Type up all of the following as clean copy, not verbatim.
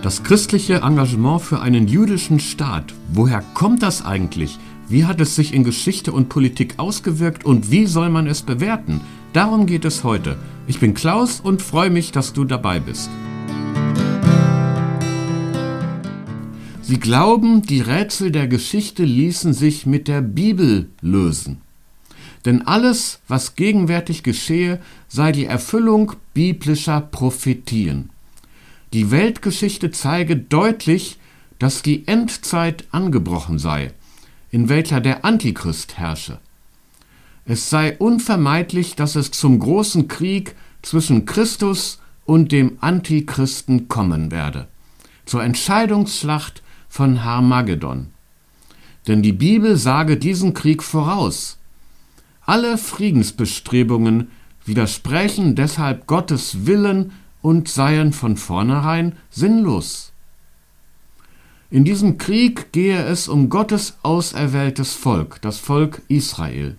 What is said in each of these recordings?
Das christliche Engagement für einen jüdischen Staat, woher kommt das eigentlich? Wie hat es sich in Geschichte und Politik ausgewirkt und wie soll man es bewerten? Darum geht es heute. Ich bin Klaus und freue mich, dass du dabei bist. Sie glauben, die Rätsel der Geschichte ließen sich mit der Bibel lösen. Denn alles, was gegenwärtig geschehe, sei die Erfüllung biblischer Prophetien. Die Weltgeschichte zeige deutlich, dass die Endzeit angebrochen sei, in welcher der Antichrist herrsche. Es sei unvermeidlich, dass es zum großen Krieg zwischen Christus und dem Antichristen kommen werde, zur Entscheidungsschlacht von Harmagedon. Denn die Bibel sage diesen Krieg voraus. Alle Friedensbestrebungen widersprechen deshalb Gottes Willen und seien von vornherein sinnlos. In diesem Krieg gehe es um Gottes auserwähltes Volk, das Volk Israel.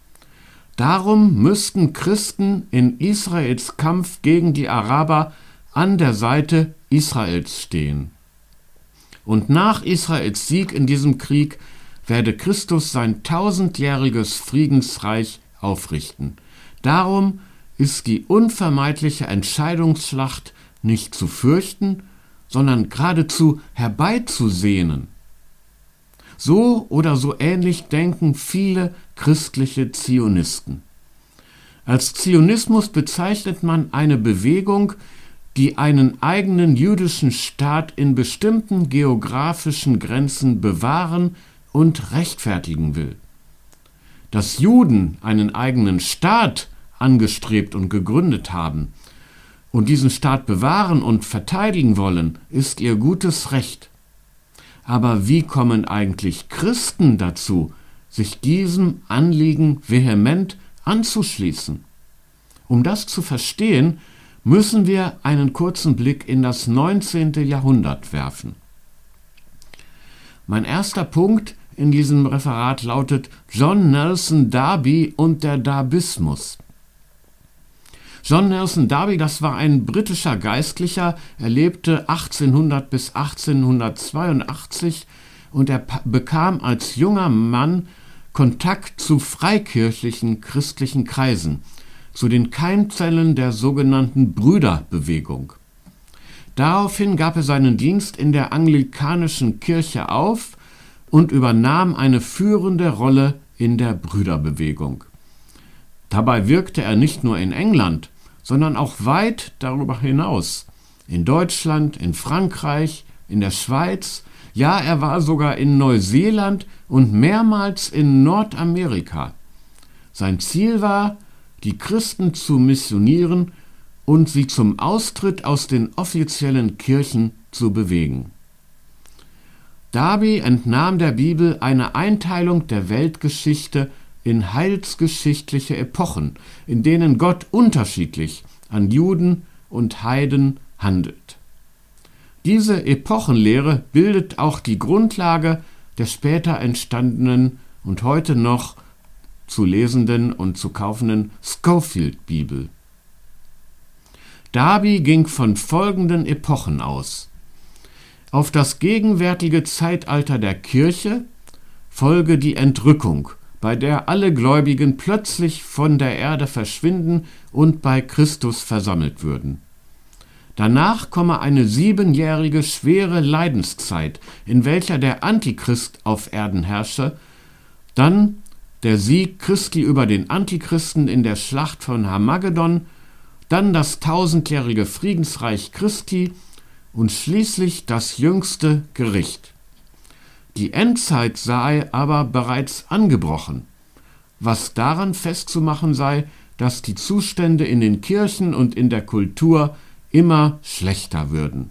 Darum müssten Christen in Israels Kampf gegen die Araber an der Seite Israels stehen. Und nach Israels Sieg in diesem Krieg werde Christus sein 1000-jähriges Friedensreich aufrichten. Darum ist die unvermeidliche Entscheidungsschlacht nicht zu fürchten, sondern geradezu herbeizusehnen. So oder so ähnlich denken viele christliche Zionisten. Als Zionismus bezeichnet man eine Bewegung, die einen eigenen jüdischen Staat in bestimmten geografischen Grenzen bewahren und rechtfertigen will. Dass Juden einen eigenen Staat angestrebt und gegründet haben und diesen Staat bewahren und verteidigen wollen, ist ihr gutes Recht. Aber wie kommen eigentlich Christen dazu, sich diesem Anliegen vehement anzuschließen? Um das zu verstehen, müssen wir einen kurzen Blick in das 19. Jahrhundert werfen. Mein erster Punkt in diesem Referat lautet John Nelson Darby und der Darbismus. John Nelson Darby, das war ein britischer Geistlicher, er lebte 1800 bis 1882 und er bekam als junger Mann Kontakt zu freikirchlichen christlichen Kreisen, zu den Keimzellen der sogenannten Brüderbewegung. Daraufhin gab er seinen Dienst in der anglikanischen Kirche auf und übernahm eine führende Rolle in der Brüderbewegung. Dabei wirkte er nicht nur in England, sondern auch weit darüber hinaus. In Deutschland, in Frankreich, in der Schweiz, ja, er war sogar in Neuseeland und mehrmals in Nordamerika. Sein Ziel war, die Christen zu missionieren und sie zum Austritt aus den offiziellen Kirchen zu bewegen. Darby entnahm der Bibel eine Einteilung der Weltgeschichte in heilsgeschichtliche Epochen, in denen Gott unterschiedlich an Juden und Heiden handelt. Diese Epochenlehre bildet auch die Grundlage der später entstandenen und heute noch zu lesenden und zu kaufenden Scofield-Bibel. Darby ging von folgenden Epochen aus. Auf das gegenwärtige Zeitalter der Kirche folge die Entrückung, bei der alle Gläubigen plötzlich von der Erde verschwinden und bei Christus versammelt würden. Danach komme eine 7-jährige schwere Leidenszeit, in welcher der Antichrist auf Erden herrsche, dann der Sieg Christi über den Antichristen in der Schlacht von Harmagedon, dann das 1000-jährige Friedensreich Christi und schließlich das jüngste Gericht. Die Endzeit sei aber bereits angebrochen, was daran festzumachen sei, dass die Zustände in den Kirchen und in der Kultur immer schlechter würden.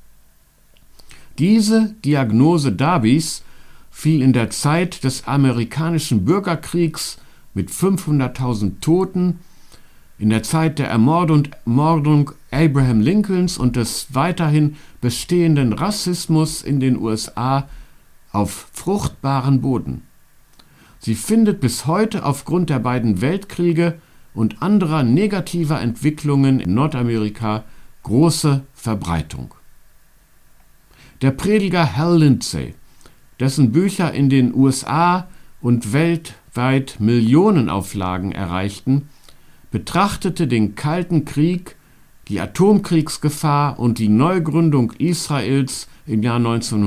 Diese Diagnose Darbys fiel in der Zeit des amerikanischen Bürgerkriegs mit 500.000 Toten, in der Zeit der Ermordung Abraham Lincolns und des weiterhin bestehenden Rassismus in den USA auf fruchtbaren Boden. Sie findet bis heute aufgrund der beiden Weltkriege und anderer negativer Entwicklungen in Nordamerika große Verbreitung. Der Prediger Hal Lindsey, dessen Bücher in den USA und weltweit Millionenauflagen erreichten, betrachtete den Kalten Krieg, die Atomkriegsgefahr und die Neugründung Israels im Jahr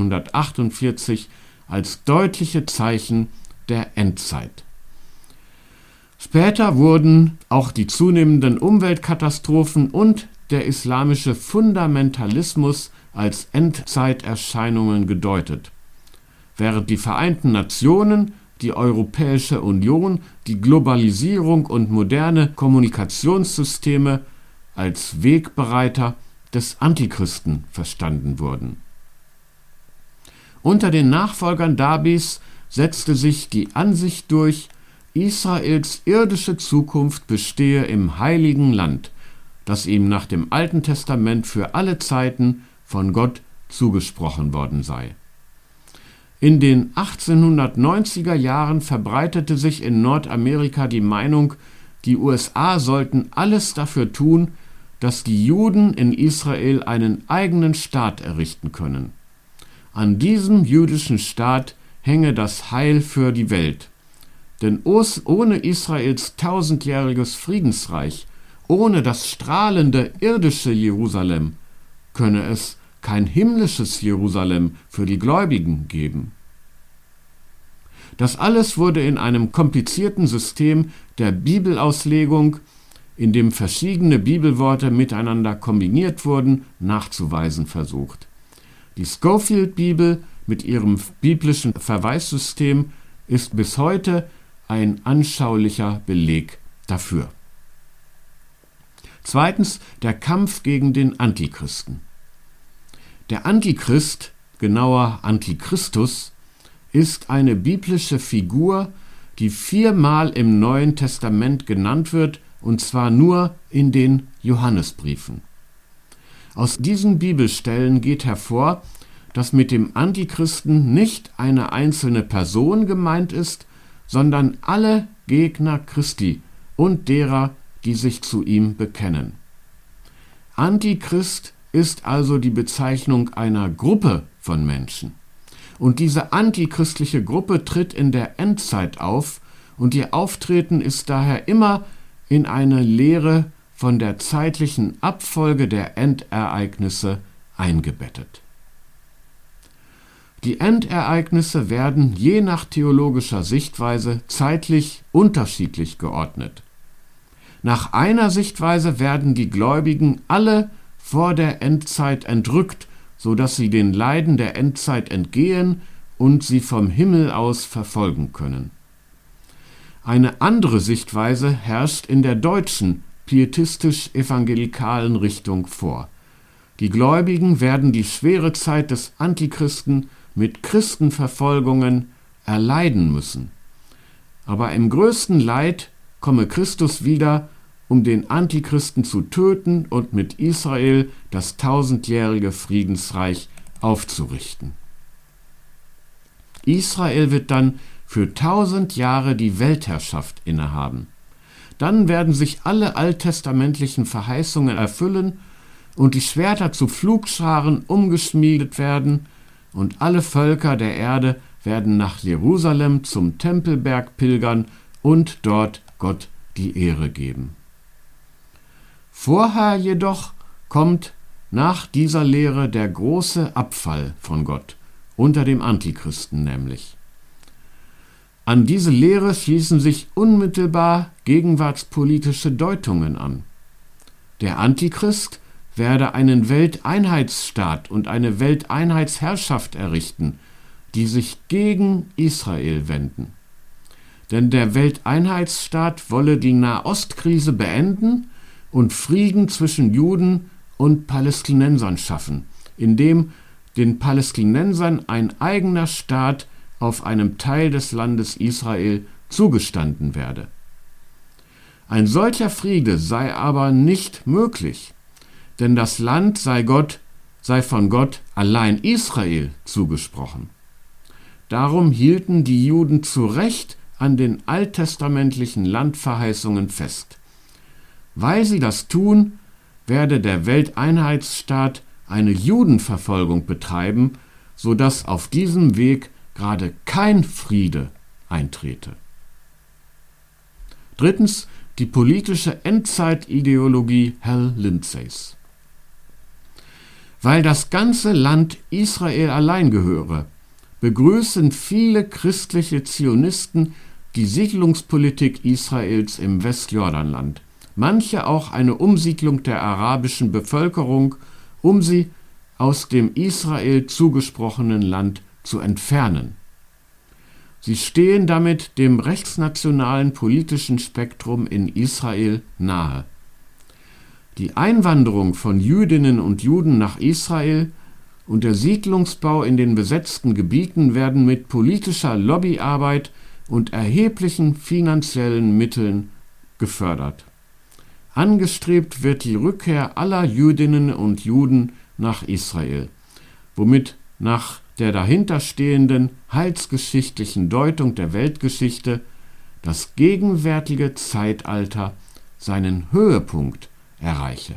1948 als deutliche Zeichen der Endzeit. Später wurden auch die zunehmenden Umweltkatastrophen und der islamische Fundamentalismus als Endzeiterscheinungen gedeutet, während die Vereinten Nationen, die Europäische Union, die Globalisierung und moderne Kommunikationssysteme als Wegbereiter des Antichristen verstanden wurden. Unter den Nachfolgern Dabis setzte sich die Ansicht durch, Israels irdische Zukunft bestehe im Heiligen Land, das ihm nach dem Alten Testament für alle Zeiten von Gott zugesprochen worden sei. In den 1890er Jahren verbreitete sich in Nordamerika die Meinung, die USA sollten alles dafür tun, dass die Juden in Israel einen eigenen Staat errichten können. An diesem jüdischen Staat hänge das Heil für die Welt. Denn ohne Israels 1000-jähriges Friedensreich, ohne das strahlende irdische Jerusalem, könne es kein himmlisches Jerusalem für die Gläubigen geben. Das alles wurde in einem komplizierten System der Bibelauslegung, in dem verschiedene Bibelworte miteinander kombiniert wurden, nachzuweisen versucht. Die Scofield-Bibel mit ihrem biblischen Verweissystem ist bis heute ein anschaulicher Beleg dafür. Zweitens, der Kampf gegen den Antichristen. Der Antichrist, genauer Antichristus, ist eine biblische Figur, die 4-mal im Neuen Testament genannt wird, und zwar nur in den Johannesbriefen. Aus diesen Bibelstellen geht hervor, dass mit dem Antichristen nicht eine einzelne Person gemeint ist, sondern alle Gegner Christi und derer, die sich zu ihm bekennen. Antichrist ist also die Bezeichnung einer Gruppe von Menschen. Und diese antichristliche Gruppe tritt in der Endzeit auf und ihr Auftreten ist daher immer in eine Lehre von der zeitlichen Abfolge der Endereignisse eingebettet. Die Endereignisse werden je nach theologischer Sichtweise zeitlich unterschiedlich geordnet. Nach einer Sichtweise werden die Gläubigen alle vor der Endzeit entrückt, sodass sie den Leiden der Endzeit entgehen und sie vom Himmel aus verfolgen können. Eine andere Sichtweise herrscht in der deutschen pietistisch-evangelikalen Richtung vor. Die Gläubigen werden die schwere Zeit des Antichristen mit Christenverfolgungen erleiden müssen. Aber im größten Leid komme Christus wieder, um den Antichristen zu töten und mit Israel das 1000-jährige Friedensreich aufzurichten. Israel wird dann für 1000 Jahre die Weltherrschaft innehaben. Dann werden sich alle alttestamentlichen Verheißungen erfüllen und die Schwerter zu Pflugscharen umgeschmiedet werden und alle Völker der Erde werden nach Jerusalem zum Tempelberg pilgern und dort Gott die Ehre geben. Vorher jedoch kommt nach dieser Lehre der große Abfall von Gott, unter dem Antichristen nämlich. An diese Lehre schließen sich unmittelbar gegenwartspolitische Deutungen an. Der Antichrist werde einen Welteinheitsstaat und eine Welteinheitsherrschaft errichten, die sich gegen Israel wenden. Denn der Welteinheitsstaat wolle die Nahostkrise beenden und Frieden zwischen Juden und Palästinensern schaffen, indem den Palästinensern ein eigener Staat auf einem Teil des Landes Israel zugestanden werde. Ein solcher Friede sei aber nicht möglich, denn das Land sei von Gott allein Israel zugesprochen. Darum hielten die Juden zu Recht an den alttestamentlichen Landverheißungen fest. Weil sie das tun, werde der Welteinheitsstaat eine Judenverfolgung betreiben, sodass auf diesem Weg gerade kein Friede eintrete. Drittens, die politische Endzeitideologie Hal Lindsays. Weil das ganze Land Israel allein gehöre, begrüßen viele christliche Zionisten die Siedlungspolitik Israels im Westjordanland, manche auch eine Umsiedlung der arabischen Bevölkerung, um sie aus dem Israel zugesprochenen Land zu entfernen. Sie stehen damit dem rechtsnationalen politischen Spektrum in Israel nahe. Die Einwanderung von Jüdinnen und Juden nach Israel und der Siedlungsbau in den besetzten Gebieten werden mit politischer Lobbyarbeit und erheblichen finanziellen Mitteln gefördert. Angestrebt wird die Rückkehr aller Jüdinnen und Juden nach Israel, womit nach der dahinterstehenden heilsgeschichtlichen Deutung der Weltgeschichte das gegenwärtige Zeitalter seinen Höhepunkt erreiche.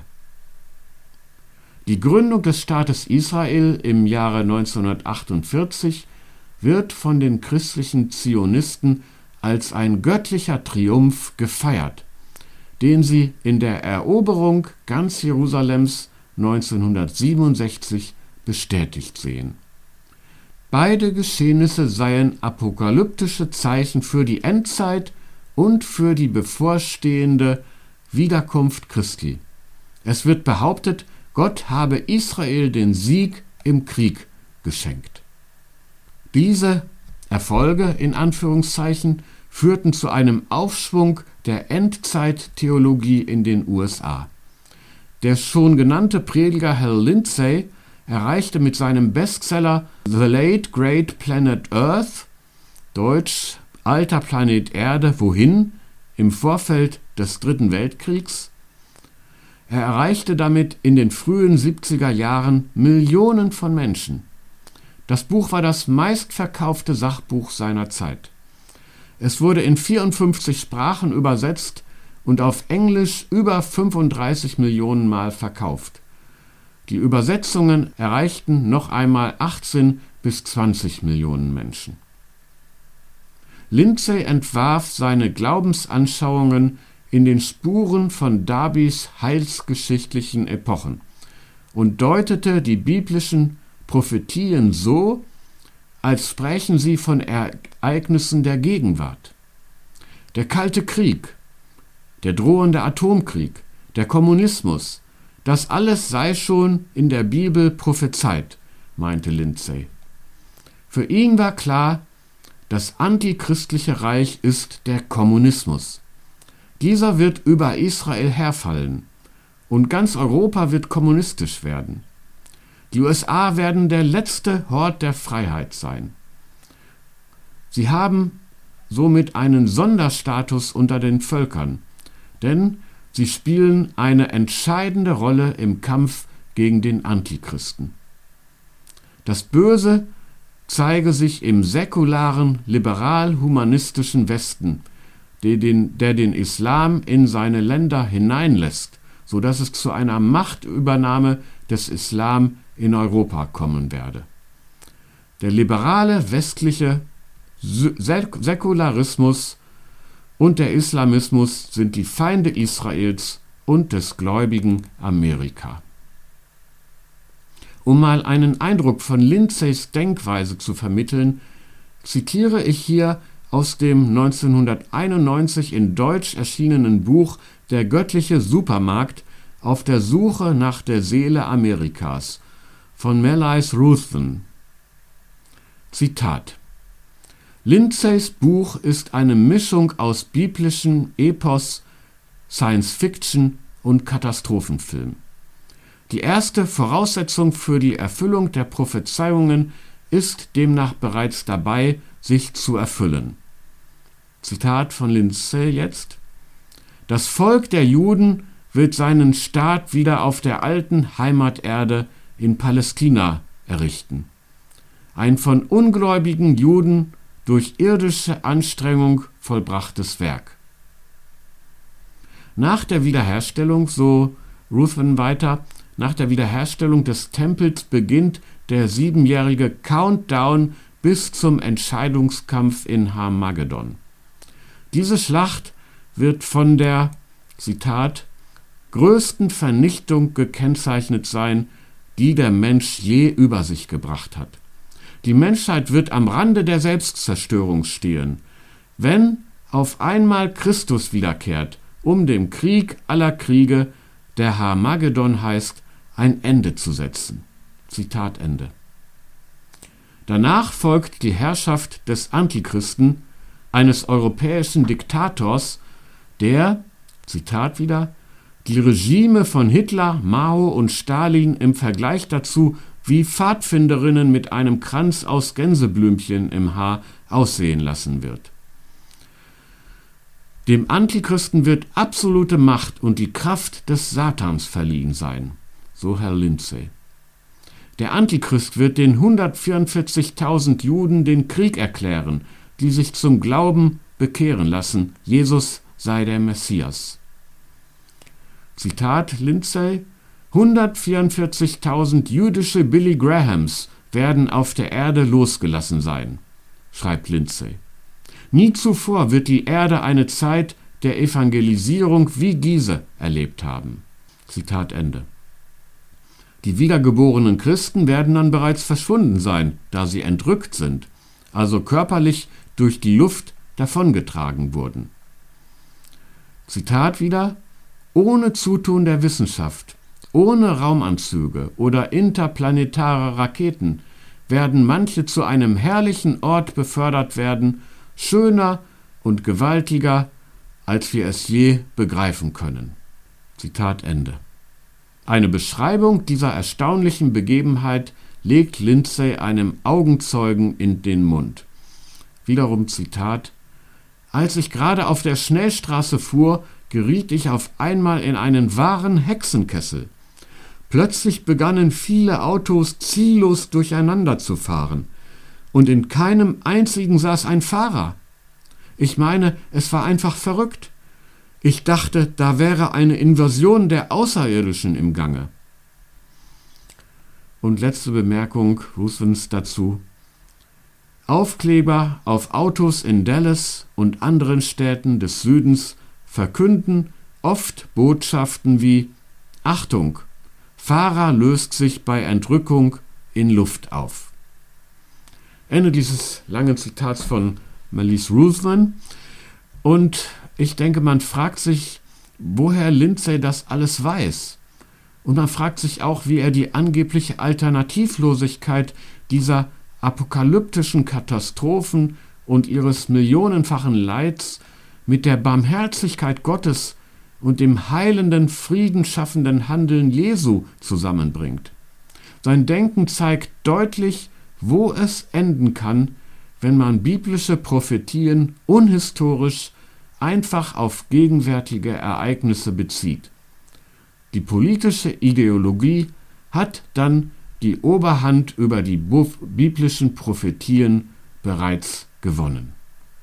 Die Gründung des Staates Israel im Jahre 1948 wird von den christlichen Zionisten als ein göttlicher Triumph gefeiert, den sie in der Eroberung ganz Jerusalems 1967 bestätigt sehen. Beide Geschehnisse seien apokalyptische Zeichen für die Endzeit und für die bevorstehende Wiederkunft Christi. Es wird behauptet, Gott habe Israel den Sieg im Krieg geschenkt. Diese Erfolge in Anführungszeichen führten zu einem Aufschwung der Endzeittheologie in den USA. Der schon genannte Prediger Hal Lindsey erreichte mit seinem Bestseller The Late Great Planet Earth, deutsch Alter Planet Erde, wohin? Im Vorfeld des Dritten Weltkriegs. Er erreichte damit in den frühen 70er Jahren Millionen von Menschen. Das Buch war das meistverkaufte Sachbuch seiner Zeit. Es wurde in 54 Sprachen übersetzt und auf Englisch über 35 Millionen Mal verkauft. Die Übersetzungen erreichten noch einmal 18 bis 20 Millionen Menschen. Lindsey entwarf seine Glaubensanschauungen in den Spuren von Darbys heilsgeschichtlichen Epochen und deutete die biblischen Prophetien so, als sprächen sie von Ereignissen der Gegenwart. Der Kalte Krieg, der drohende Atomkrieg, der Kommunismus, das alles sei schon in der Bibel prophezeit, meinte Lindsey. Für ihn war klar, das antichristliche Reich ist der Kommunismus. Dieser wird über Israel herfallen und ganz Europa wird kommunistisch werden. Die USA werden der letzte Hort der Freiheit sein. Sie haben somit einen Sonderstatus unter den Völkern, denn sie spielen eine entscheidende Rolle im Kampf gegen den Antichristen. Das Böse zeige sich im säkularen, liberal-humanistischen Westen, der den Islam in seine Länder hineinlässt, sodass es zu einer Machtübernahme des Islam in Europa kommen werde. Der liberale westliche Säkularismus und der Islamismus sind die Feinde Israels und des gläubigen Amerika. Um mal einen Eindruck von Lindsays Denkweise zu vermitteln, zitiere ich hier aus dem 1991 in Deutsch erschienenen Buch Der göttliche Supermarkt auf der Suche nach der Seele Amerikas von Melis Ruthven. Zitat: Lindsays Buch ist eine Mischung aus biblischen Epos, Science-Fiction und Katastrophenfilm. Die erste Voraussetzung für die Erfüllung der Prophezeiungen ist demnach bereits dabei, sich zu erfüllen. Zitat von Lindsay jetzt: Das Volk der Juden wird seinen Staat wieder auf der alten Heimaterde in Palästina errichten. Ein von ungläubigen Juden durch irdische Anstrengung vollbrachtes Werk. Nach der Wiederherstellung, so Ruthven weiter, nach der Wiederherstellung des Tempels beginnt der 7-jährige Countdown bis zum Entscheidungskampf in Harmagedon. Diese Schlacht wird von der, Zitat, größten Vernichtung gekennzeichnet sein, die der Mensch je über sich gebracht hat. Die Menschheit wird am Rande der Selbstzerstörung stehen, wenn auf einmal Christus wiederkehrt, um dem Krieg aller Kriege, der Harmagedon heißt, ein Ende zu setzen. Zitat Ende. Danach folgt die Herrschaft des Antichristen, eines europäischen Diktators, der, Zitat wieder, die Regime von Hitler, Mao und Stalin im Vergleich dazu wie Pfadfinderinnen mit einem Kranz aus Gänseblümchen im Haar aussehen lassen wird. Dem Antichristen wird absolute Macht und die Kraft des Satans verliehen sein, so Herr Lindsay. Der Antichrist wird den 144.000 Juden den Krieg erklären, die sich zum Glauben bekehren lassen, Jesus sei der Messias. Zitat Lindsay: 144.000 jüdische Billy Grahams werden auf der Erde losgelassen sein, schreibt Lindsay. Nie zuvor wird die Erde eine Zeit der Evangelisierung wie diese erlebt haben. Zitat Ende. Die wiedergeborenen Christen werden dann bereits verschwunden sein, da sie entrückt sind, also körperlich durch die Luft davongetragen wurden. Zitat wieder: Ohne Zutun der Wissenschaft, ohne Raumanzüge oder interplanetare Raketen werden manche zu einem herrlichen Ort befördert werden, schöner und gewaltiger, als wir es je begreifen können. Zitat Ende. Eine Beschreibung dieser erstaunlichen Begebenheit legt Lindsay einem Augenzeugen in den Mund. Wiederum Zitat: Als ich gerade auf der Schnellstraße fuhr, geriet ich auf einmal in einen wahren Hexenkessel. Plötzlich begannen viele Autos ziellos durcheinander zu fahren. Und in keinem einzigen saß ein Fahrer. Ich meine, es war einfach verrückt. Ich dachte, da wäre eine Invasion der Außerirdischen im Gange. Und letzte Bemerkung Rusens dazu: Aufkleber auf Autos in Dallas und anderen Städten des Südens verkünden oft Botschaften wie: Achtung, Fahrer löst sich bei Entrückung in Luft auf. Ende dieses langen Zitats von Malise Ruslan. Und ich denke, man fragt sich, woher Lindsay das alles weiß. Und man fragt sich auch, wie er die angebliche Alternativlosigkeit dieser apokalyptischen Katastrophen und ihres millionenfachen Leids mit der Barmherzigkeit Gottes und dem heilenden, friedenschaffenden Handeln Jesu zusammenbringt. Sein Denken zeigt deutlich, wo es enden kann, wenn man biblische Prophetien unhistorisch einfach auf gegenwärtige Ereignisse bezieht. Die politische Ideologie hat dann die Oberhand über die biblischen Prophetien bereits gewonnen.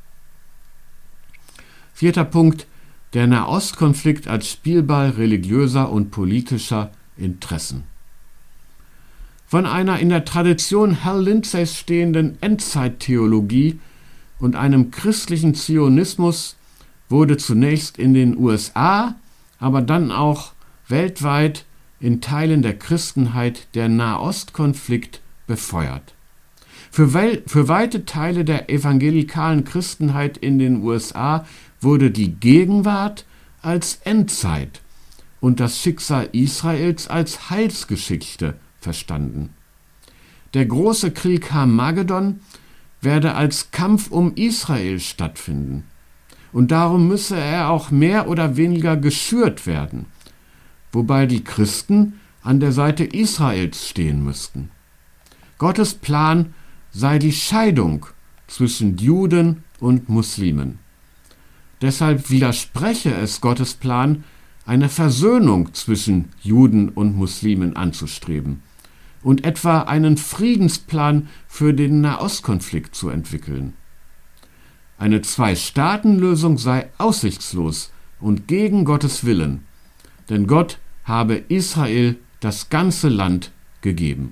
4. Punkt: Der Nahostkonflikt als Spielball religiöser und politischer Interessen. Von einer in der Tradition Hal Lindsays stehenden Endzeittheologie und einem christlichen Zionismus wurde zunächst in den USA, aber dann auch weltweit in Teilen der Christenheit der Nahostkonflikt befeuert. Für weite Teile der evangelikalen Christenheit in den USA wurde die Gegenwart als Endzeit und das Schicksal Israels als Heilsgeschichte verstanden. Der große Krieg Harmagedon werde als Kampf um Israel stattfinden. Und darum müsse er auch mehr oder weniger geschürt werden, wobei die Christen an der Seite Israels stehen müssten. Gottes Plan sei die Scheidung zwischen Juden und Muslimen. Deshalb widerspreche es Gottes Plan, eine Versöhnung zwischen Juden und Muslimen anzustreben und etwa einen Friedensplan für den Nahostkonflikt zu entwickeln. Eine Zwei-Staaten-Lösung sei aussichtslos und gegen Gottes Willen, denn Gott habe Israel das ganze Land gegeben.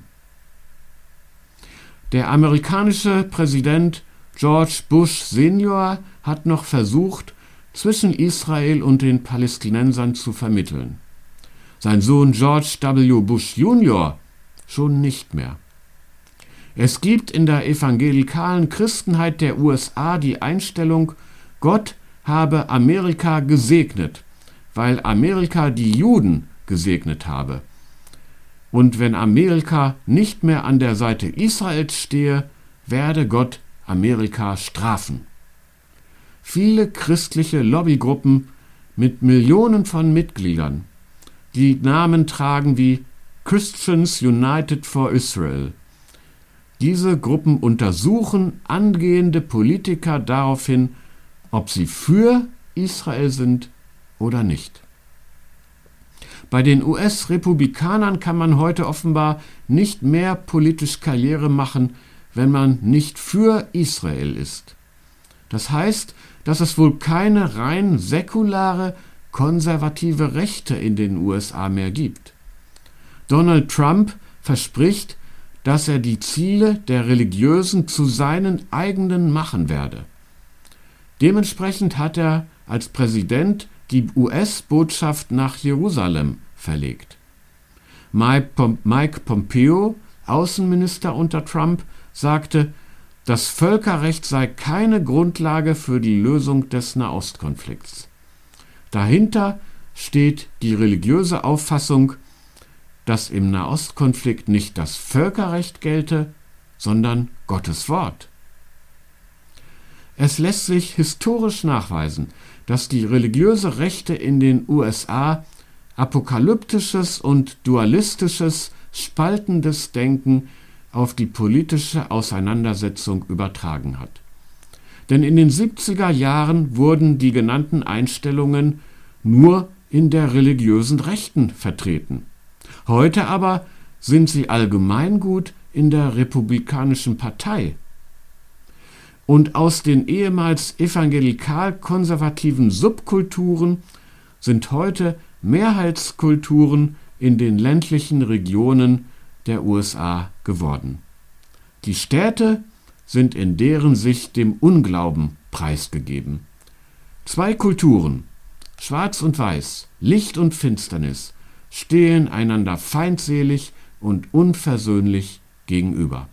Der amerikanische Präsident George Bush Senior hat noch versucht, zwischen Israel und den Palästinensern zu vermitteln. Sein Sohn George W. Bush Jr. schon nicht mehr. Es gibt in der evangelikalen Christenheit der USA die Einstellung, Gott habe Amerika gesegnet, weil Amerika die Juden gesegnet habe. Und wenn Amerika nicht mehr an der Seite Israels stehe, werde Gott Amerika strafen. Viele christliche Lobbygruppen mit Millionen von Mitgliedern, die Namen tragen wie Christians United for Israel. Diese Gruppen untersuchen angehende Politiker daraufhin, ob sie für Israel sind oder nicht. Bei den US-Republikanern kann man heute offenbar nicht mehr politisch Karriere machen, wenn man nicht für Israel ist. Das heißt, dass es wohl keine rein säkulare, konservative Rechte in den USA mehr gibt. Donald Trump verspricht, dass er die Ziele der Religiösen zu seinen eigenen machen werde. Dementsprechend hat er als Präsident die US-Botschaft nach Jerusalem verlegt. Mike Pompeo, Außenminister unter Trump, sagte, das Völkerrecht sei keine Grundlage für die Lösung des Nahostkonflikts. Dahinter steht die religiöse Auffassung, dass im Nahostkonflikt nicht das Völkerrecht gelte, sondern Gottes Wort. Es lässt sich historisch nachweisen, dass die religiöse Rechte in den USA apokalyptisches und dualistisches, spaltendes Denken auf die politische Auseinandersetzung übertragen hat. Denn in den 70er Jahren wurden die genannten Einstellungen nur in der religiösen Rechten vertreten. Heute aber sind sie allgemeingut in der Republikanischen Partei. Und aus den ehemals evangelikal-konservativen Subkulturen sind heute Mehrheitskulturen in den ländlichen Regionen der USA geworden. Die Städte sind in deren Sicht dem Unglauben preisgegeben. Zwei Kulturen, Schwarz und Weiß, Licht und Finsternis, stehen einander feindselig und unversöhnlich gegenüber.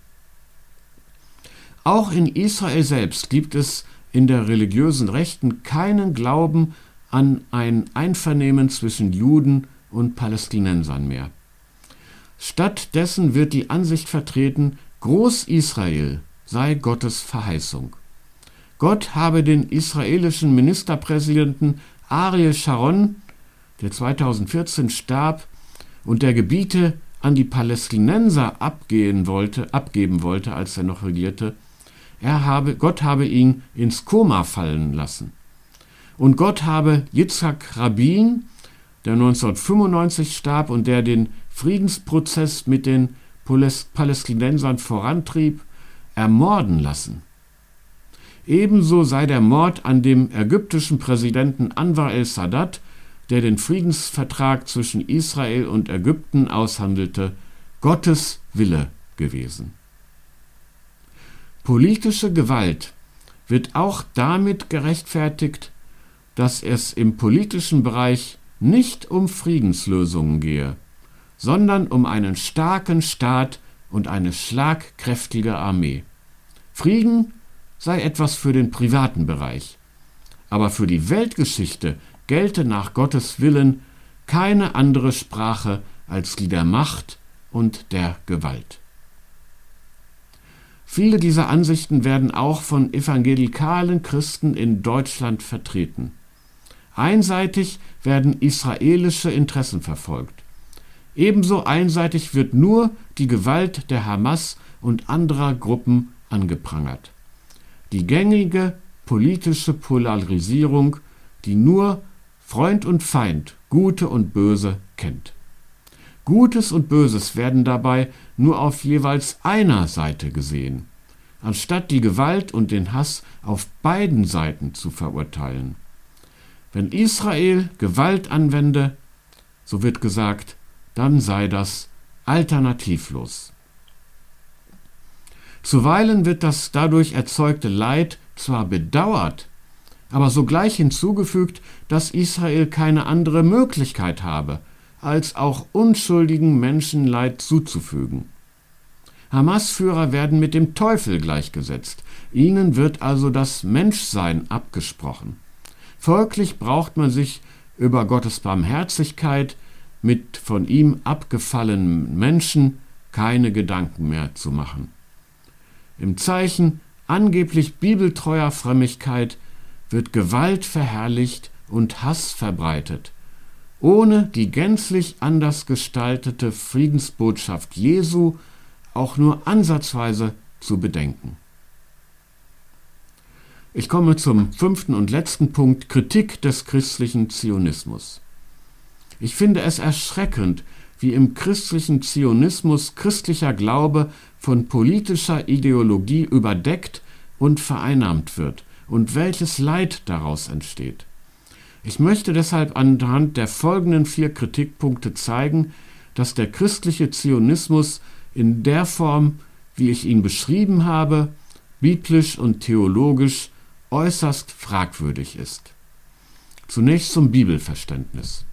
Auch in Israel selbst gibt es in der religiösen Rechten keinen Glauben an ein Einvernehmen zwischen Juden und Palästinensern mehr. Stattdessen wird die Ansicht vertreten, Groß-Israel sei Gottes Verheißung. Gott habe den israelischen Ministerpräsidenten Ariel Sharon, der 2014 starb und der Gebiete an die Palästinenser abgeben wollte, als er noch regierte, Gott habe ihn ins Koma fallen lassen. Und Gott habe Yitzhak Rabin, der 1995 starb und der den Friedensprozess mit den Palästinensern vorantrieb, ermorden lassen. Ebenso sei der Mord an dem ägyptischen Präsidenten Anwar el-Sadat, der den Friedensvertrag zwischen Israel und Ägypten aushandelte, Gottes Wille gewesen. Politische Gewalt wird auch damit gerechtfertigt, dass es im politischen Bereich nicht um Friedenslösungen gehe, sondern um einen starken Staat und eine schlagkräftige Armee. Frieden sei etwas für den privaten Bereich, aber für die Weltgeschichte gelte nach Gottes Willen keine andere Sprache als die der Macht und der Gewalt. Viele dieser Ansichten werden auch von evangelikalen Christen in Deutschland vertreten. Einseitig werden israelische Interessen verfolgt. Ebenso einseitig wird nur die Gewalt der Hamas und anderer Gruppen angeprangert. Die gängige politische Polarisierung, die nur Freund und Feind, Gute und Böse kennt. Gutes und Böses werden dabei nur auf jeweils einer Seite gesehen, anstatt die Gewalt und den Hass auf beiden Seiten zu verurteilen. Wenn Israel Gewalt anwende, so wird gesagt, dann sei das alternativlos. Zuweilen wird das dadurch erzeugte Leid zwar bedauert, aber sogleich hinzugefügt, dass Israel keine andere Möglichkeit habe, als auch unschuldigen Menschen Leid zuzufügen. Hamas-Führer werden mit dem Teufel gleichgesetzt. Ihnen wird also das Menschsein abgesprochen. Folglich braucht man sich über Gottes Barmherzigkeit mit von ihm abgefallenen Menschen keine Gedanken mehr zu machen. Im Zeichen angeblich bibeltreuer Frömmigkeit wird Gewalt verherrlicht und Hass verbreitet, ohne die gänzlich anders gestaltete Friedensbotschaft Jesu auch nur ansatzweise zu bedenken. Ich komme zum 5. und letzten Punkt: Kritik des christlichen Zionismus. Ich finde es erschreckend, wie im christlichen Zionismus christlicher Glaube von politischer Ideologie überdeckt und vereinnahmt wird und welches Leid daraus entsteht. Ich möchte deshalb anhand der folgenden 4 Kritikpunkte zeigen, dass der christliche Zionismus in der Form, wie ich ihn beschrieben habe, biblisch und theologisch äußerst fragwürdig ist. Zunächst zum Bibelverständnis.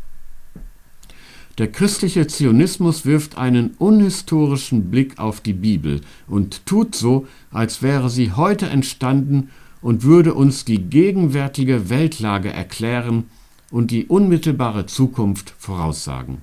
Der christliche Zionismus wirft einen unhistorischen Blick auf die Bibel und tut so, als wäre sie heute entstanden und würde uns die gegenwärtige Weltlage erklären und die unmittelbare Zukunft voraussagen.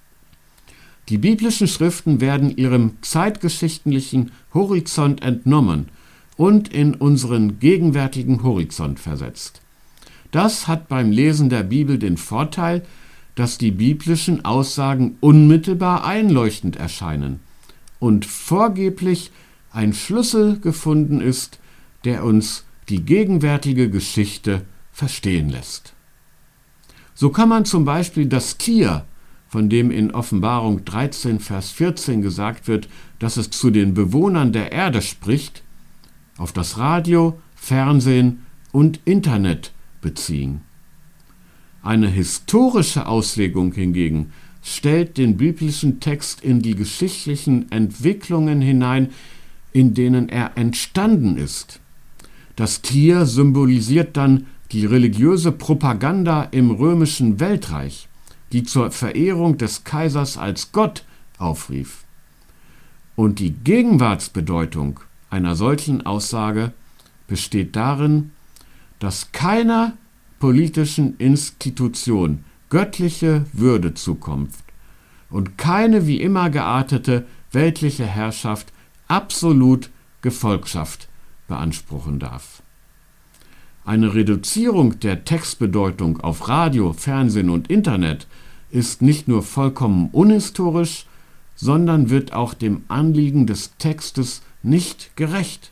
Die biblischen Schriften werden ihrem zeitgeschichtlichen Horizont entnommen und in unseren gegenwärtigen Horizont versetzt. Das hat beim Lesen der Bibel den Vorteil, dass die biblischen Aussagen unmittelbar einleuchtend erscheinen und vorgeblich ein Schlüssel gefunden ist, der uns die gegenwärtige Geschichte verstehen lässt. So kann man zum Beispiel das Tier, von dem in Offenbarung 13, Vers 14 gesagt wird, dass es zu den Bewohnern der Erde spricht, auf das Radio, Fernsehen und Internet beziehen. Eine historische Auslegung hingegen stellt den biblischen Text in die geschichtlichen Entwicklungen hinein, in denen er entstanden ist. Das Tier symbolisiert dann die religiöse Propaganda im römischen Weltreich, die zur Verehrung des Kaisers als Gott aufrief. Und die Gegenwartsbedeutung einer solchen Aussage besteht darin, dass keiner politischen Institution göttliche Würde zukommt und keine wie immer geartete weltliche Herrschaft absolut Gefolgschaft beanspruchen darf. Eine Reduzierung der Textbedeutung auf Radio, Fernsehen und Internet ist nicht nur vollkommen unhistorisch, sondern wird auch dem Anliegen des Textes nicht gerecht.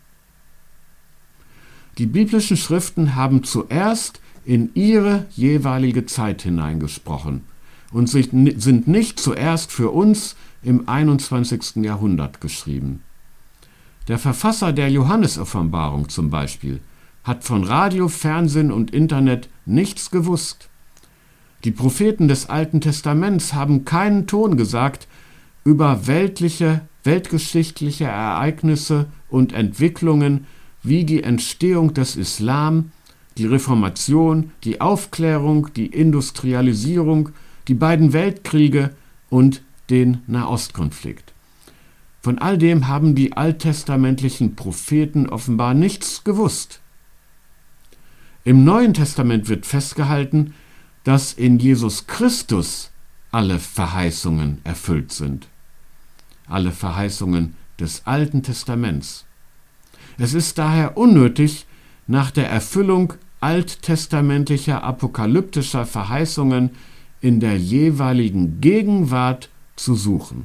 Die biblischen Schriften haben zuerst in ihre jeweilige Zeit hineingesprochen und sind nicht zuerst für uns im 21. Jahrhundert geschrieben. Der Verfasser der Johannes-Offenbarung zum Beispiel hat von Radio, Fernsehen und Internet nichts gewusst. Die Propheten des Alten Testaments haben keinen Ton gesagt über weltgeschichtliche Ereignisse und Entwicklungen wie die Entstehung des Islam, die Reformation, die Aufklärung, die Industrialisierung, die beiden Weltkriege und den Nahostkonflikt. Von all dem haben die alttestamentlichen Propheten offenbar nichts gewusst. Im Neuen Testament wird festgehalten, dass in Jesus Christus alle Verheißungen erfüllt sind. Alle Verheißungen des Alten Testaments. Es ist daher unnötig, nach der Erfüllung alttestamentlicher apokalyptischer Verheißungen in der jeweiligen Gegenwart zu suchen.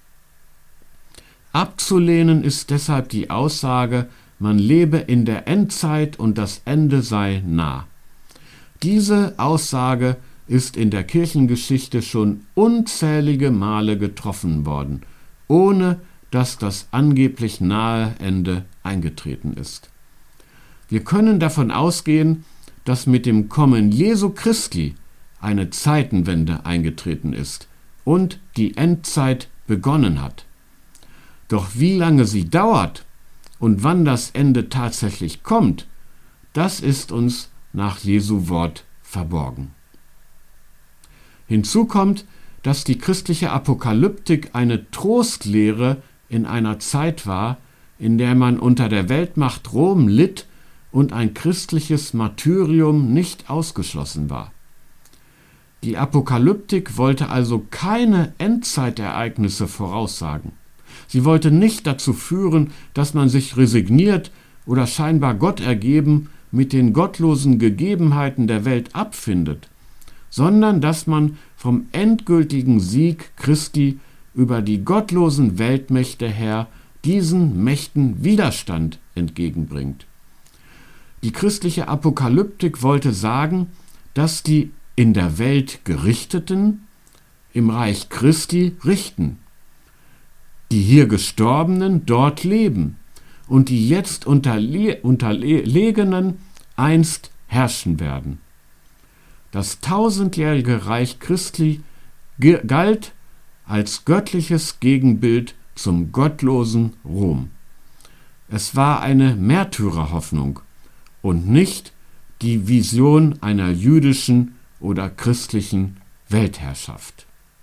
Abzulehnen ist deshalb die Aussage, man lebe in der Endzeit und das Ende sei nah. Diese Aussage ist in der Kirchengeschichte schon unzählige Male getroffen worden, ohne dass das angeblich nahe Ende eingetreten ist. Wir können davon ausgehen, dass mit dem Kommen Jesu Christi eine Zeitenwende eingetreten ist und die Endzeit begonnen hat. Doch wie lange sie dauert und wann das Ende tatsächlich kommt, das ist uns nach Jesu Wort verborgen. Hinzu kommt, dass die christliche Apokalyptik eine Trostlehre in einer Zeit war, in der man unter der Weltmacht Rom litt und ein christliches Martyrium nicht ausgeschlossen war. Die Apokalyptik wollte also keine Endzeitereignisse voraussagen. Sie wollte nicht dazu führen, dass man sich resigniert oder scheinbar Gott ergeben mit den gottlosen Gegebenheiten der Welt abfindet, sondern dass man vom endgültigen Sieg Christi über die gottlosen Weltmächte her diesen Mächten Widerstand entgegenbringt. Die christliche Apokalyptik wollte sagen, dass die in der Welt Gerichteten im Reich Christi richten, die hier Gestorbenen dort leben und die jetzt Unterlegenen einst herrschen werden. Das tausendjährige Reich Christi galt als göttliches Gegenbild zum gottlosen Rom. Es war eine Märtyrerhoffnung und nicht die Vision einer jüdischen oder christlichen Weltherrschaft.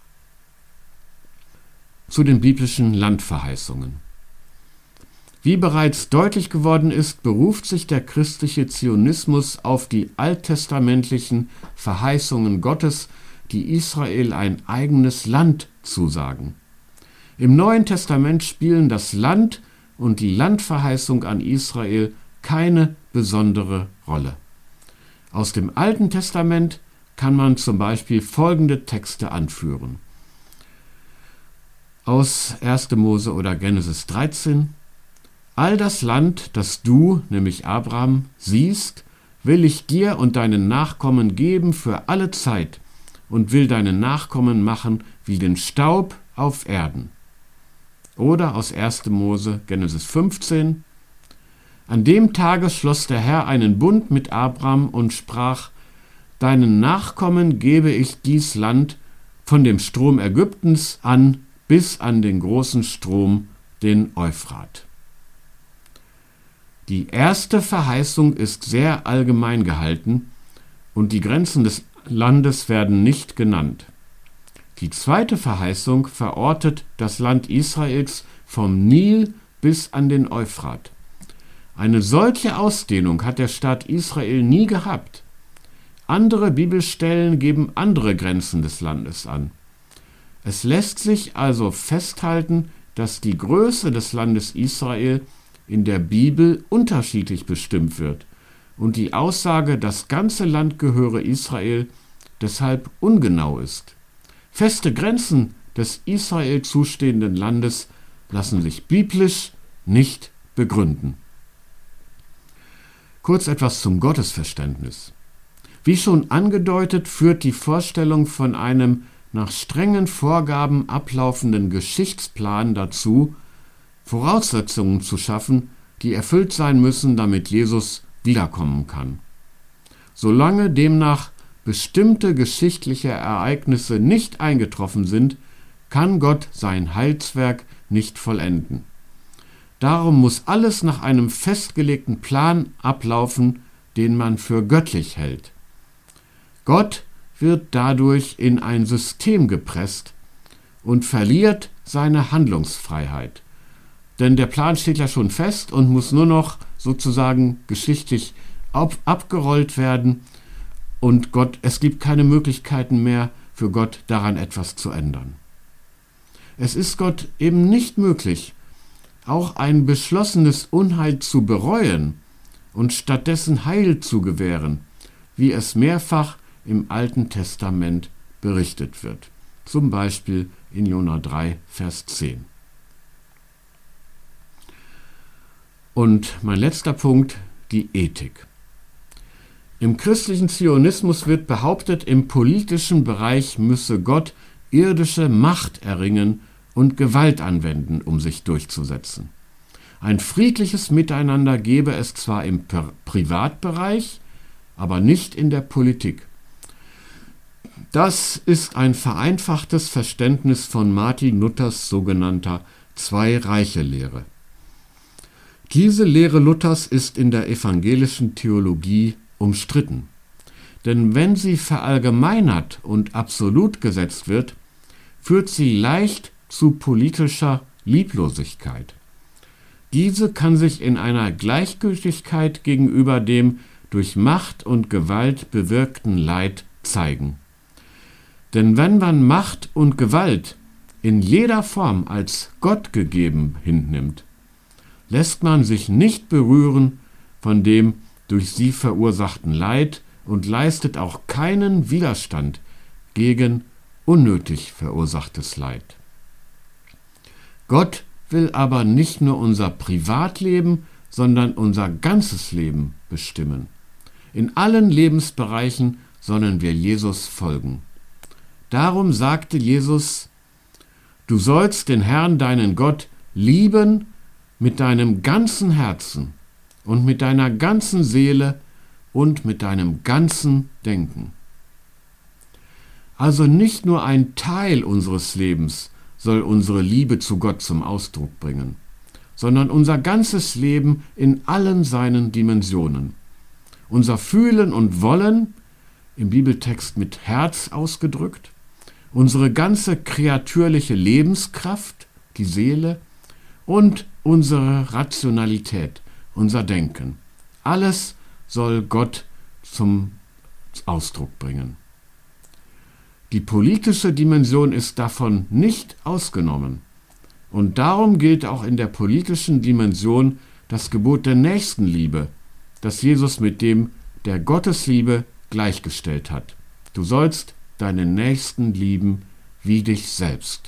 Zu den biblischen Landverheißungen. Wie bereits deutlich geworden ist, beruft sich der christliche Zionismus auf die alttestamentlichen Verheißungen Gottes, die Israel ein eigenes Land zusagen. Im Neuen Testament spielen das Land und die Landverheißung an Israel keine besondere Rolle. Aus dem Alten Testament kann man zum Beispiel folgende Texte anführen. Aus 1. Mose oder Genesis 13: All das Land, das du, nämlich Abraham, siehst, will ich dir und deinen Nachkommen geben für alle Zeit und will deine Nachkommen machen wie den Staub auf Erden. Oder aus 1. Mose, Genesis 15: An dem Tage schloss der Herr einen Bund mit Abraham und sprach: Deinen Nachkommen gebe ich dies Land von dem Strom Ägyptens an bis an den großen Strom, den Euphrat. Die erste Verheißung ist sehr allgemein gehalten und die Grenzen des Landes werden nicht genannt. Die zweite Verheißung verortet das Land Israels vom Nil bis an den Euphrat. Eine solche Ausdehnung hat der Staat Israel nie gehabt. Andere Bibelstellen geben andere Grenzen des Landes an. Es lässt sich also festhalten, dass die Größe des Landes Israel in der Bibel unterschiedlich bestimmt wird und die Aussage, das ganze Land gehöre Israel, deshalb ungenau ist. Feste Grenzen des Israel zustehenden Landes lassen sich biblisch nicht begründen. Kurz etwas zum Gottesverständnis. Wie schon angedeutet, führt die Vorstellung von einem nach strengen Vorgaben ablaufenden Geschichtsplan dazu, Voraussetzungen zu schaffen, die erfüllt sein müssen, damit Jesus wiederkommen kann. Solange demnach bestimmte geschichtliche Ereignisse nicht eingetroffen sind, kann Gott sein Heilswerk nicht vollenden. Darum muss alles nach einem festgelegten Plan ablaufen, den man für göttlich hält. Gott wird dadurch in ein System gepresst und verliert seine Handlungsfreiheit. Denn der Plan steht ja schon fest und muss nur noch sozusagen geschichtlich abgerollt werden und es gibt keine Möglichkeiten mehr für Gott, daran etwas zu ändern. Es ist Gott eben nicht möglich, auch ein beschlossenes Unheil zu bereuen und stattdessen Heil zu gewähren, wie es mehrfach im Alten Testament berichtet wird. Zum Beispiel in Jona 3, Vers 10. Und mein letzter Punkt, die Ethik. Im christlichen Zionismus wird behauptet, im politischen Bereich müsse Gott irdische Macht erringen und Gewalt anwenden, um sich durchzusetzen. Ein friedliches Miteinander gebe es zwar im Privatbereich, aber nicht in der Politik. Das ist ein vereinfachtes Verständnis von Martin Luthers sogenannter Zwei-Reiche-Lehre. Diese Lehre Luthers ist in der evangelischen Theologie umstritten. Denn wenn sie verallgemeinert und absolut gesetzt wird, führt sie leicht zu politischer Lieblosigkeit. Diese kann sich in einer Gleichgültigkeit gegenüber dem durch Macht und Gewalt bewirkten Leid zeigen. Denn wenn man Macht und Gewalt in jeder Form als Gott gegeben hinnimmt, lässt man sich nicht berühren von dem durch sie verursachten Leid und leistet auch keinen Widerstand gegen unnötig verursachtes Leid. Gott will aber nicht nur unser Privatleben, sondern unser ganzes Leben bestimmen. In allen Lebensbereichen sollen wir Jesus folgen. Darum sagte Jesus: Du sollst den Herrn, deinen Gott, lieben mit deinem ganzen Herzen und mit deiner ganzen Seele und mit deinem ganzen Denken. Also nicht nur ein Teil unseres Lebens soll unsere Liebe zu Gott zum Ausdruck bringen, sondern unser ganzes Leben in allen seinen Dimensionen. Unser Fühlen und Wollen, im Bibeltext mit Herz ausgedrückt, unsere ganze kreatürliche Lebenskraft, die Seele, und unsere Rationalität, unser Denken. Alles soll Gott zum Ausdruck bringen. Die politische Dimension ist davon nicht ausgenommen. Und darum gilt auch in der politischen Dimension das Gebot der Nächstenliebe, das Jesus mit dem der Gottesliebe gleichgestellt hat. Du sollst deinen Nächsten lieben wie dich selbst.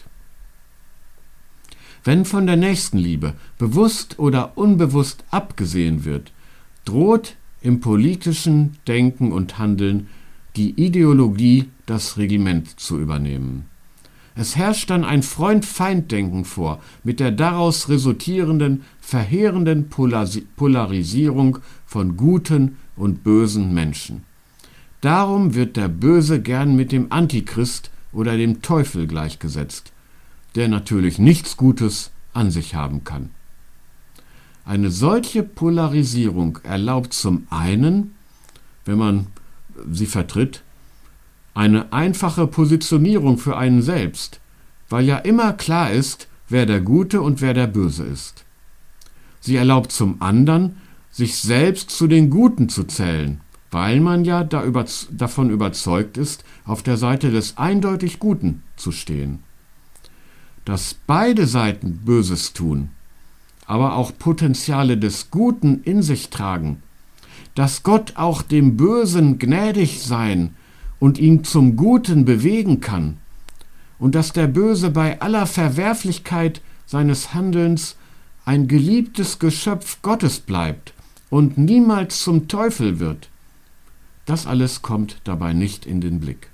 Wenn von der Nächstenliebe bewusst oder unbewusst abgesehen wird, droht im politischen Denken und Handeln die Ideologie das Regiment zu übernehmen. Es herrscht dann ein Freund-Feind-Denken vor, mit der daraus resultierenden verheerenden Polarisierung von guten und bösen Menschen. Darum wird der Böse gern mit dem Antichrist oder dem Teufel gleichgesetzt, der natürlich nichts Gutes an sich haben kann. Eine solche Polarisierung erlaubt zum einen, wenn man sie vertritt, eine einfache Positionierung für einen selbst, weil ja immer klar ist, wer der Gute und wer der Böse ist. Sie erlaubt zum anderen, sich selbst zu den Guten zu zählen, weil man ja davon überzeugt ist, auf der Seite des eindeutig Guten zu stehen. Dass beide Seiten Böses tun, aber auch Potenziale des Guten in sich tragen, dass Gott auch dem Bösen gnädig sein und ihn zum Guten bewegen kann und dass der Böse bei aller Verwerflichkeit seines Handelns ein geliebtes Geschöpf Gottes bleibt und niemals zum Teufel wird, das alles kommt dabei nicht in den Blick.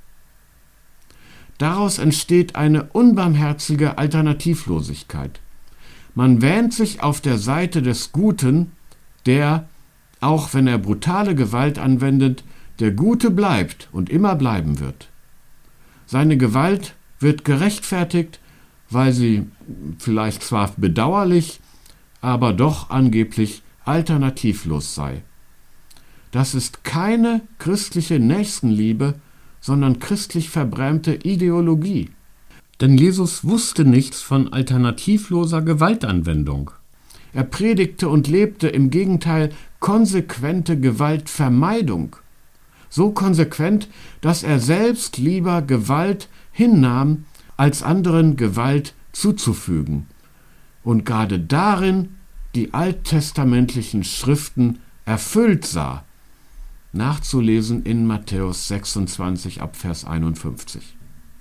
Daraus entsteht eine unbarmherzige Alternativlosigkeit. Man wähnt sich auf der Seite des Guten, der, auch wenn er brutale Gewalt anwendet, der Gute bleibt und immer bleiben wird. Seine Gewalt wird gerechtfertigt, weil sie vielleicht zwar bedauerlich, aber doch angeblich alternativlos sei. Das ist keine christliche Nächstenliebe, sondern christlich verbrämte Ideologie. Denn Jesus wusste nichts von alternativloser Gewaltanwendung. Er predigte und lebte im Gegenteil konsequente Gewaltvermeidung. So konsequent, dass er selbst lieber Gewalt hinnahm, als anderen Gewalt zuzufügen. Und gerade darin die alttestamentlichen Schriften erfüllt sah. Nachzulesen in Matthäus 26 ab Vers 51.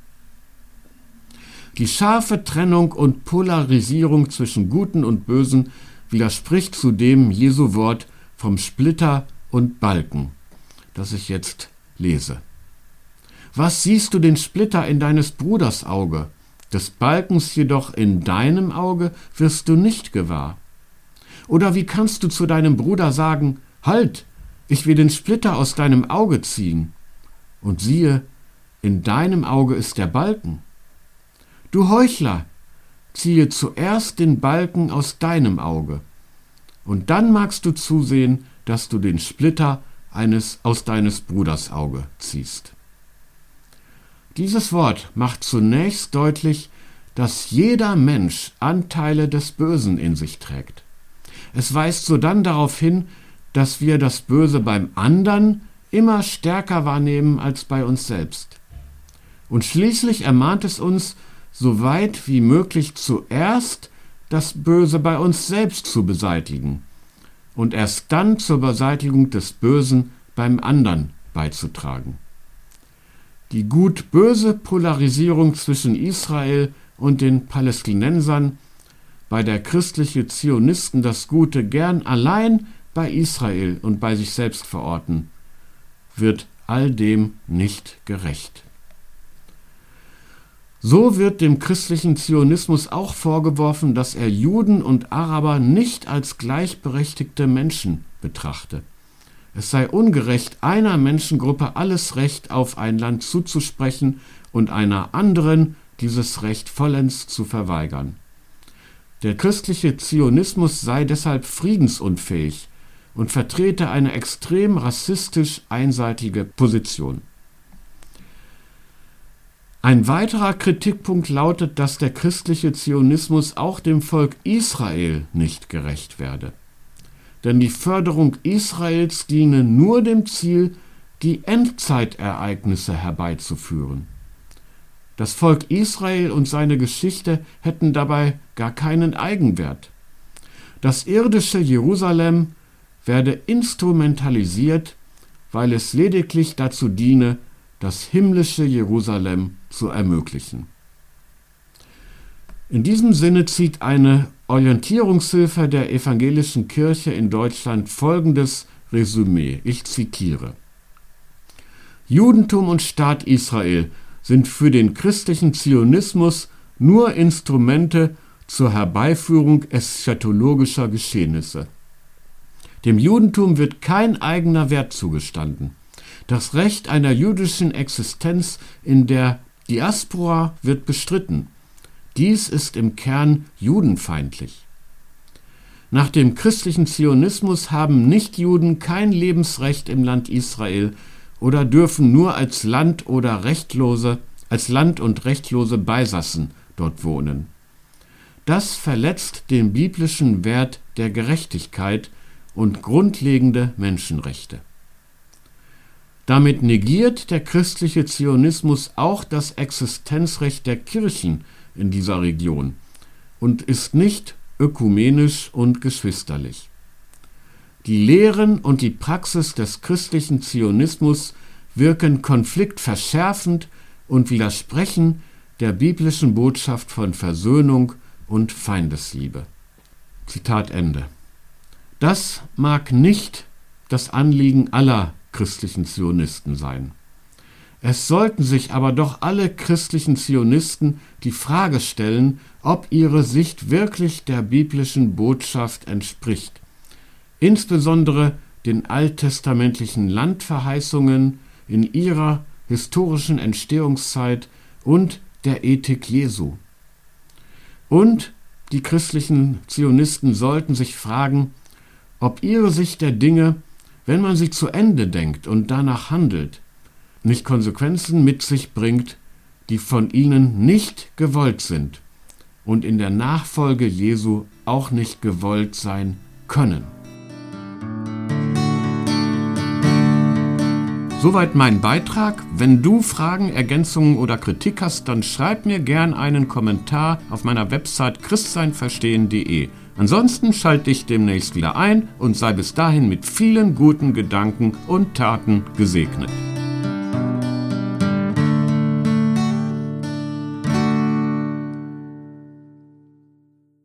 Die scharfe Trennung und Polarisierung zwischen Guten und Bösen widerspricht zudem Jesu Wort vom Splitter und Balken, das ich jetzt lese. Was siehst du den Splitter in deines Bruders Auge, des Balkens jedoch in deinem Auge wirst du nicht gewahr? Oder wie kannst du zu deinem Bruder sagen, halt, ich will den Splitter aus deinem Auge ziehen, und siehe, in deinem Auge ist der Balken. Du Heuchler, ziehe zuerst den Balken aus deinem Auge, und dann magst du zusehen, dass du den Splitter aus deines Bruders Auge ziehst. Dieses Wort macht zunächst deutlich, dass jeder Mensch Anteile des Bösen in sich trägt. Es weist sodann darauf hin, dass wir das Böse beim anderen immer stärker wahrnehmen als bei uns selbst. Und schließlich ermahnt es uns, so weit wie möglich zuerst das Böse bei uns selbst zu beseitigen und erst dann zur Beseitigung des Bösen beim anderen beizutragen. Die gut-böse Polarisierung zwischen Israel und den Palästinensern, bei der christliche Zionisten das Gute gern allein bei Israel und bei sich selbst verorten, wird all dem nicht gerecht. So wird dem christlichen Zionismus auch vorgeworfen, dass er Juden und Araber nicht als gleichberechtigte Menschen betrachte. Es sei ungerecht, einer Menschengruppe alles Recht auf ein Land zuzusprechen und einer anderen dieses Recht vollends zu verweigern. Der christliche Zionismus sei deshalb friedensunfähig und vertrete eine extrem rassistisch einseitige Position. Ein weiterer Kritikpunkt lautet, dass der christliche Zionismus auch dem Volk Israel nicht gerecht werde. Denn die Förderung Israels diene nur dem Ziel, die Endzeitereignisse herbeizuführen. Das Volk Israel und seine Geschichte hätten dabei gar keinen Eigenwert. Das irdische Jerusalem werde instrumentalisiert, weil es lediglich dazu diene, das himmlische Jerusalem zu ermöglichen. In diesem Sinne zieht eine Orientierungshilfe der evangelischen Kirche in Deutschland folgendes Resümee. Ich zitiere: Judentum und Staat Israel sind für den christlichen Zionismus nur Instrumente zur Herbeiführung eschatologischer Geschehnisse. Dem Judentum wird kein eigener Wert zugestanden. Das Recht einer jüdischen Existenz in der Diaspora wird bestritten. Dies ist im Kern judenfeindlich. Nach dem christlichen Zionismus haben Nichtjuden kein Lebensrecht im Land Israel oder dürfen nur als Land- und Rechtlose Beisassen dort wohnen. Das verletzt den biblischen Wert der Gerechtigkeit und grundlegende Menschenrechte. Damit negiert der christliche Zionismus auch das Existenzrecht der Kirchen in dieser Region und ist nicht ökumenisch und geschwisterlich. Die Lehren und die Praxis des christlichen Zionismus wirken konfliktverschärfend und widersprechen der biblischen Botschaft von Versöhnung und Feindesliebe. Zitat Ende. Das mag nicht das Anliegen aller christlichen Zionisten sein. Es sollten sich aber doch alle christlichen Zionisten die Frage stellen, ob ihre Sicht wirklich der biblischen Botschaft entspricht, insbesondere den alttestamentlichen Landverheißungen in ihrer historischen Entstehungszeit und der Ethik Jesu. Und die christlichen Zionisten sollten sich fragen, ob ihre Sicht der Dinge, wenn man sie zu Ende denkt und danach handelt, nicht Konsequenzen mit sich bringt, die von ihnen nicht gewollt sind und in der Nachfolge Jesu auch nicht gewollt sein können. Soweit mein Beitrag. Wenn du Fragen, Ergänzungen oder Kritik hast, dann schreib mir gern einen Kommentar auf meiner Website christseinverstehen.de. Ansonsten schalte dich demnächst wieder ein und sei bis dahin mit vielen guten Gedanken und Taten gesegnet.